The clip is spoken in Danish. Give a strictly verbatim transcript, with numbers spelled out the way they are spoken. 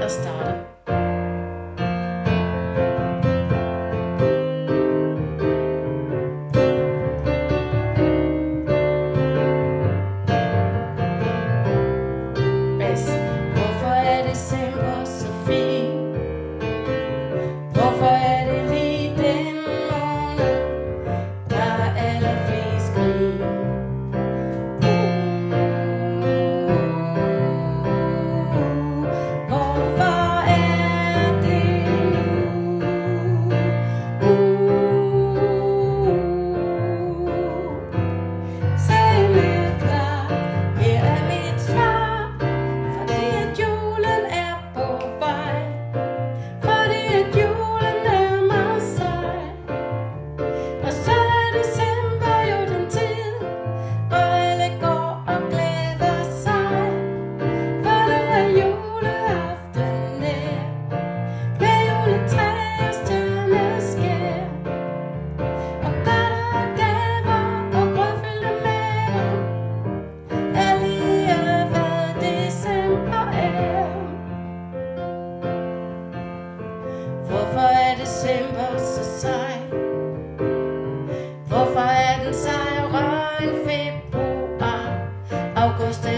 starter. Bas. Hvorfor er december så fin? Hvorfor er det lige den måned, der er allerflest grin? Hvorfor er det nu? Sagen er klar, her er mit svar. Fordi at julen er på vej. Fordi at julen nærmer sig. Og så er december jo den tid, hvor alle går og glæder sig. For nu er juleaften nær, med juletræ og stjerneskær. Og godter og gaver og grødfyldte maver er lige hvad december er. Hvorfor er december så sej? Hvorfor er den sejere end februar, august